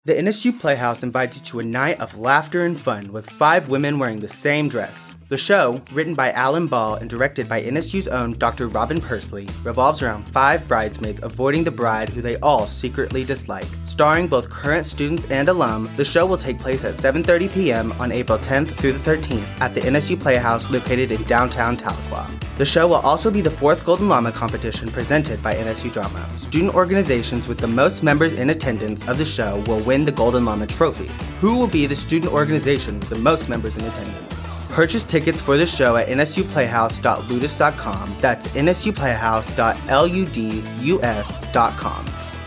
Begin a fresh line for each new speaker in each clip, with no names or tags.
The NSU Playhouse invites you to a night of laughter and fun with 5 women wearing the same dress. The show, written by Alan Ball and directed by NSU's own Dr. Robin Persley, revolves around 5 bridesmaids avoiding the bride who they all secretly dislike. Starring both current students and alum, the show will take place at 7:30 p.m. on April 10th through the 13th at the NSU Playhouse located in downtown Tahlequah. The show will also be the 4th Golden Llama competition presented by NSU Drama. Student organizations with the most members in attendance of the show will win the Golden Llama trophy. Who will be the student organization with the most members in attendance? Purchase tickets for the show at nsuplayhouse.ludus.com. That's nsuplayhouse.ludus.com.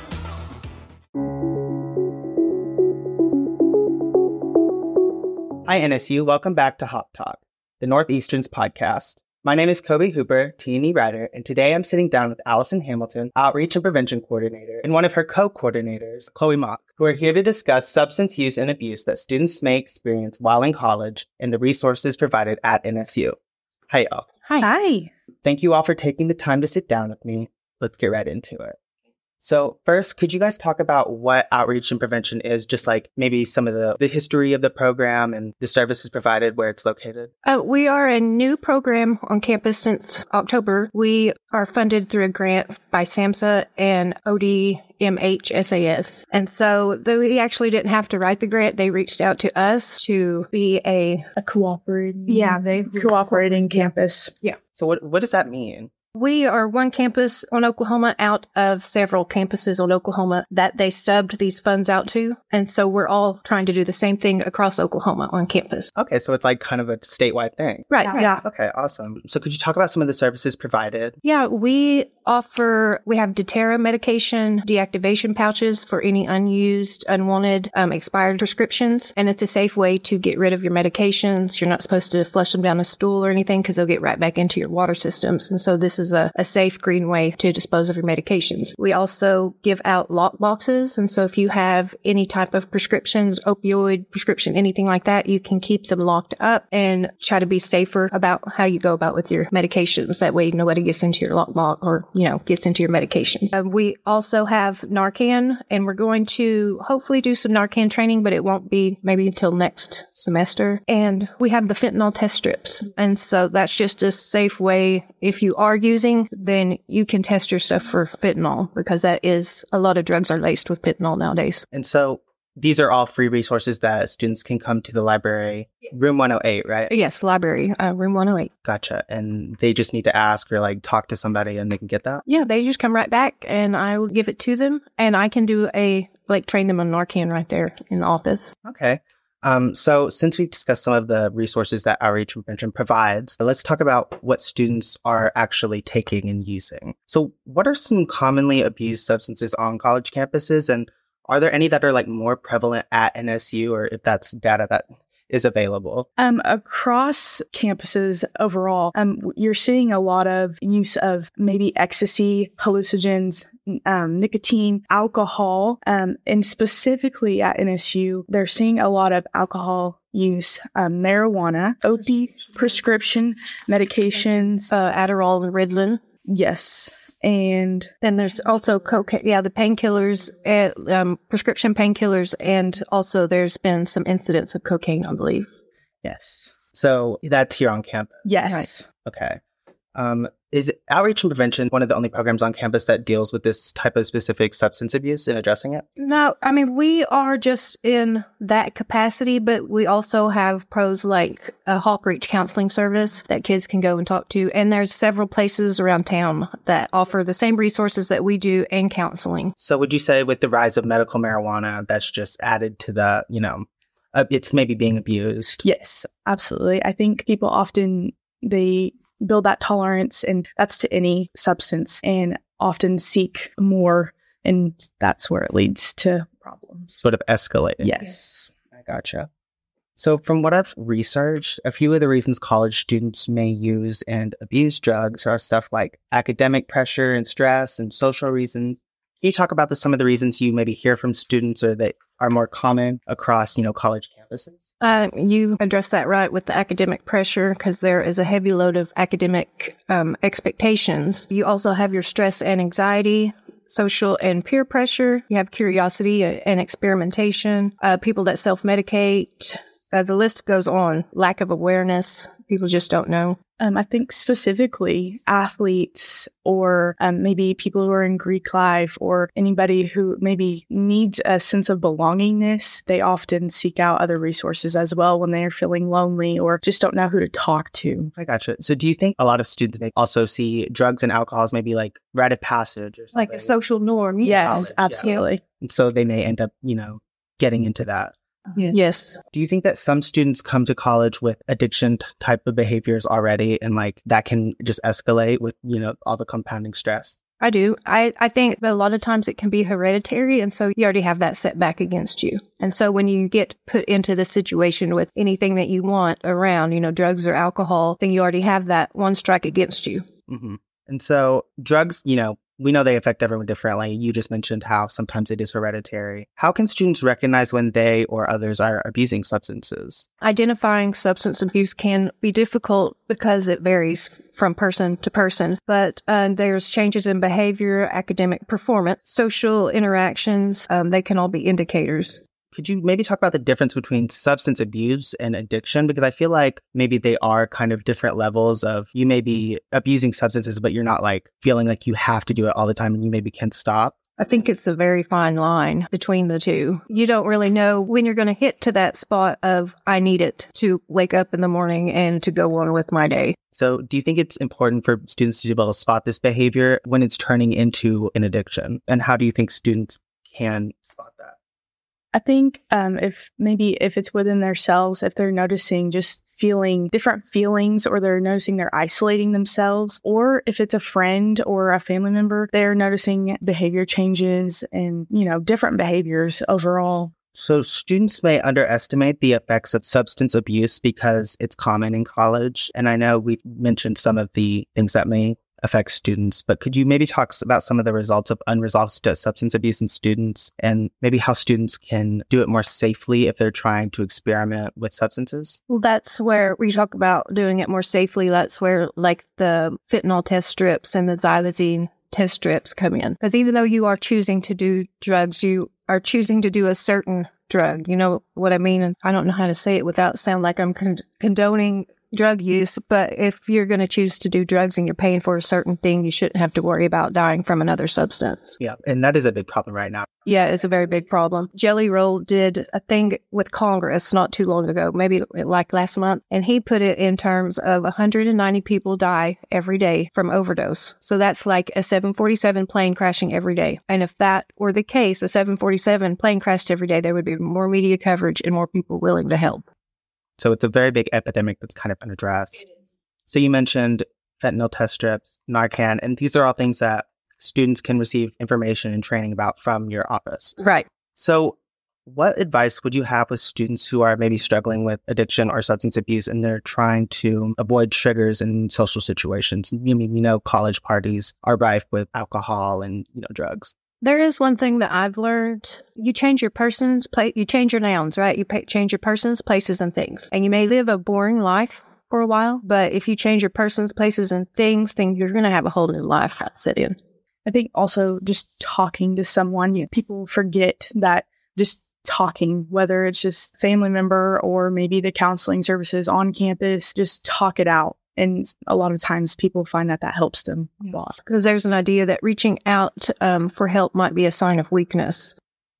Hi NSU, welcome back to Hop Talk, the Northeastern's podcast. My name is Kobe Hooper, T&E writer, and today I'm sitting down with Allison Hamilton, Outreach and Prevention Coordinator, and one of her co-coordinators, Chloe Mock, who are here to discuss substance use and abuse that students may experience while in college and the resources provided at NSU. Hi, y'all.
Hi.
Thank you all for taking the time to sit down with me. Let's get right into it. So first, could you guys talk about what outreach and prevention is, just like maybe some of the history of the program and the services provided, where it's located?
We are a new program on campus since October. We are funded through a grant by SAMHSA and ODMHSAS. And so we actually didn't have to write the grant. They reached out to us to be a
cooperating.
Yeah,
cooperating campus.
Yeah.
So what does that mean?
We are one campus on Oklahoma out of several campuses on Oklahoma that they subbed these funds out to. And so we're all trying to do the same thing across Oklahoma on campus.
Okay, so it's like kind of a statewide thing.
Right.
Yeah.
Okay, awesome. So could you talk about some of the services provided?
Yeah, we have DeTerra medication, deactivation pouches for any unused, unwanted, expired prescriptions. And it's a safe way to get rid of your medications. You're not supposed to flush them down a stool or anything because they'll get right back into your water systems. And so this is a safe, green way to dispose of your medications. We also give out lock boxes. And so if you have any type of prescriptions, opioid prescription, anything like that, you can keep them locked up and try to be safer about how you go about with your medications. That way nobody gets into your lockbox or, gets into your medication. We also have Narcan, and we're going to hopefully do some Narcan training, but it won't be maybe until next semester. And we have the fentanyl test strips. And so that's just a safe way. If you are using, then you can test your stuff for fentanyl, because that is, a lot of drugs are laced with fentanyl nowadays.
And so these are all free resources that students can come to the library, room 108, right?
Yes, library, room 108.
Gotcha. And they just need to ask or talk to somebody and they can get that?
Yeah, they just come right back and I will give it to them, and I can do train them on Narcan right there in the office.
Okay. So since we've discussed some of the resources that Outreach and Prevention provides, let's talk about what students are actually taking and using. So what are some commonly abused substances on college campuses, and are there any that are more prevalent at NSU, or if that's data that is available?
Across campuses overall, you're seeing a lot of use of maybe ecstasy, hallucinogens, nicotine, alcohol, and specifically at NSU, they're seeing a lot of alcohol use, marijuana, OD prescription medications,
Adderall and Ritalin.
Yes. And
then there's also cocaine, the painkillers, prescription painkillers, and also there's been some incidents of cocaine, I believe.
Yes.
So that's here on campus?
Yes.
Right.
Okay. Is Outreach and Prevention one of the only programs on campus that deals with this type of specific substance abuse and addressing it?
No, I mean, we are just in that capacity, but we also have pros like a Hawk Reach counseling service that kids can go and talk to. And there's several places around town that offer the same resources that we do and counseling.
So would you say with the rise of medical marijuana, that's just added to the, it's maybe being abused?
Yes, absolutely. I think people often, they build that tolerance, and that's to any substance, and often seek more, and that's where it leads to problems.
Sort of escalating.
Yes.
I gotcha. So from what I've researched, a few of the reasons college students may use and abuse drugs are stuff like academic pressure and stress and social reasons. Can you talk about some of the reasons you maybe hear from students or that are more common across, college campuses?
You addressed that right with the academic pressure, because there is a heavy load of academic expectations. You also have your stress and anxiety social and peer pressure. You have curiosity and experimentation, people that self-medicate. The list goes on. Lack of awareness. People just don't know.
I think specifically athletes or maybe people who are in Greek life or anybody who maybe needs a sense of belongingness, they often seek out other resources as well when they're feeling lonely or just don't know who to talk to.
I gotcha. So do you think a lot of students may also see drugs and alcohol as maybe like rite of passage or something?
Like a social norm.
Yes, absolutely.
Yeah. And so they may end up, getting into that.
Yes.
Do you think that some students come to college with addiction type of behaviors already and like that can just escalate with, all the compounding stress?
I do. I think that a lot of times it can be hereditary. And so you already have that setback against you. And so when you get put into the situation with anything that you want around, drugs or alcohol, then you already have that one strike against you.
Mm-hmm. And so drugs, we know they affect everyone differently. You just mentioned how sometimes it is hereditary. How can students recognize when they or others are abusing substances?
Identifying substance abuse can be difficult because it varies from person to person, but there's changes in behavior, academic performance, social interactions. They can all be indicators.
Could you maybe talk about the difference between substance abuse and addiction? Because I feel like maybe they are kind of different levels of you may be abusing substances, but you're not like feeling like you have to do it all the time and you maybe can't stop.
I think it's a very fine line between the two. You don't really know when you're going to hit to that spot of, I need it to wake up in the morning and to go on with my day.
So do you think it's important for students to be able to spot this behavior when it's turning into an addiction? And how do you think students can spot that?
I think if it's within themselves, if they're noticing just feeling different feelings or they're noticing they're isolating themselves, or if it's a friend or a family member, they're noticing behavior changes and, different behaviors overall.
So students may underestimate the effects of substance abuse because it's common in college. And I know we've mentioned some of the things that may affect students, but could you maybe talk about some of the results of unresolved substance abuse in students and maybe how students can do it more safely if they're trying to experiment with substances?
Well, that's where we talk about doing it more safely. That's where like the fentanyl test strips and the xylazine test strips come in. Because even though you are choosing to do drugs, you are choosing to do a certain drug. You know what I mean? And I don't know how to say it without sound like I'm condoning drug use, but if you're going to choose to do drugs and you're paying for a certain thing, you shouldn't have to worry about dying from another substance.
Yeah, and that is a big problem right now.
Yeah, it's a very big problem. Jelly Roll did a thing with Congress not too long ago, maybe like last month, and he put it in terms of 190 people die every day from overdose. So that's like a 747 plane crashing every day. And if that were the case, a 747 plane crashed every day, there would be more media coverage and more people willing to help.
So it's a very big epidemic that's kind of unaddressed. So you mentioned fentanyl test strips, Narcan, and these are all things that students can receive information and training about from your office.
Right.
So what advice would you have with students who are maybe struggling with addiction or substance abuse and they're trying to avoid triggers in social situations? College parties are rife with alcohol and, drugs.
There is one thing that I've learned. You change your persons, you change your nouns, right? You change your persons, places, and things. And you may live a boring life for a while, but if you change your persons, places, and things, then you're going to have a whole new life set in.
I think also just talking to someone, people forget that just talking, whether it's just family member or maybe the counseling services on campus, just talk it out. And a lot of times people find that helps them a lot.
Because there's an idea that reaching out for help might be a sign of weakness.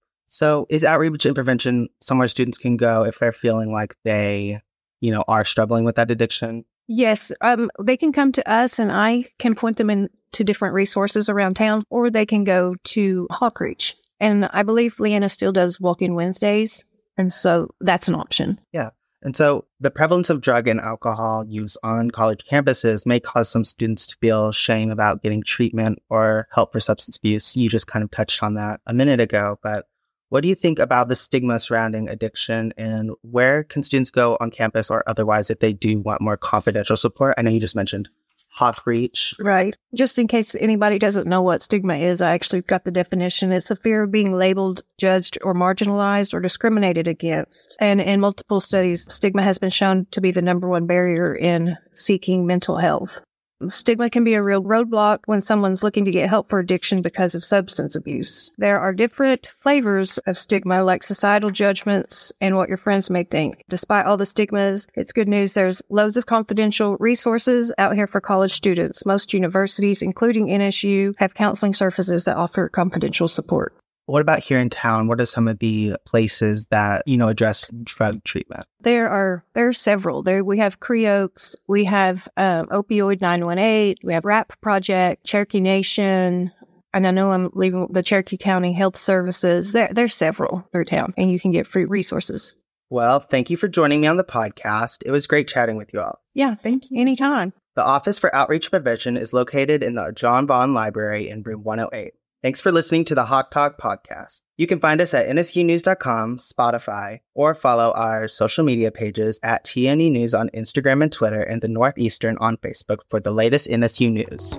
So is outreach and prevention somewhere students can go if they're feeling like they, are struggling with that addiction?
Yes. They can come to us and I can point them into different resources around town, or they can go to Hawkreach. And I believe Leanna still does walk-in Wednesdays. And so that's an option.
Yeah. And so the prevalence of drug and alcohol use on college campuses may cause some students to feel shame about getting treatment or help for substance abuse. You just kind of touched on that a minute ago, but what do you think about the stigma surrounding addiction and where can students go on campus or otherwise if they do want more confidential support? I know you just mentioned Hawkreach.
Right. Just in case anybody doesn't know what stigma is, I actually got the definition. It's the fear of being labeled, judged, or marginalized or discriminated against. And in multiple studies, stigma has been shown to be the number one barrier in seeking mental health. Stigma can be a real roadblock when someone's looking to get help for addiction because of substance abuse. There are different flavors of stigma, like societal judgments and what your friends may think. Despite all the stigmas, it's good news. There's loads of confidential resources out here for college students. Most universities, including NSU, have counseling services that offer confidential support.
What about here in town? What are some of the places that, address drug treatment?
There are several. We have Creoaks, we have Opioid 918, we have RAP Project, Cherokee Nation, and I know I'm leaving the Cherokee County Health Services. There's several through town, and you can get free resources.
Well, thank you for joining me on the podcast. It was great chatting with you all.
Yeah, thank you. Anytime.
The Office for Outreach Prevention is located in the John Bond Library in room 108. Thanks for listening to the Hawk Talk podcast. You can find us at nsunews.com, Spotify, or follow our social media pages at TNE News on Instagram and Twitter, and the Northeastern on Facebook for the latest NSU news.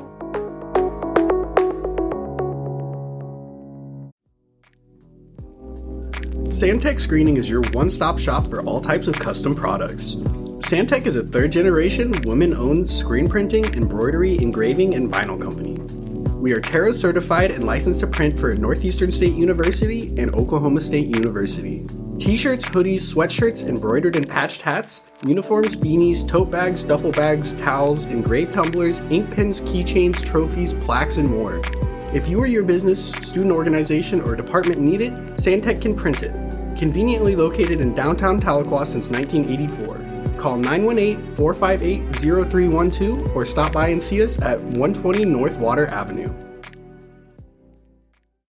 Santec Screening is your one-stop shop for all types of custom products. Santec is a third-generation, women-owned screen printing, embroidery, engraving, and vinyl company. We are Terra certified and licensed to print for Northeastern State University and Oklahoma State University. T-shirts, hoodies, sweatshirts, embroidered and patched hats, uniforms, beanies, tote bags, duffel bags, towels, engraved tumblers, ink pens, keychains, trophies, plaques, and more. If you or your business, student organization, or department need it, Santec can print it. Conveniently located in downtown Tahlequah since 1984. Call 918-458-0312 or stop by and see us at 120 North Water Avenue.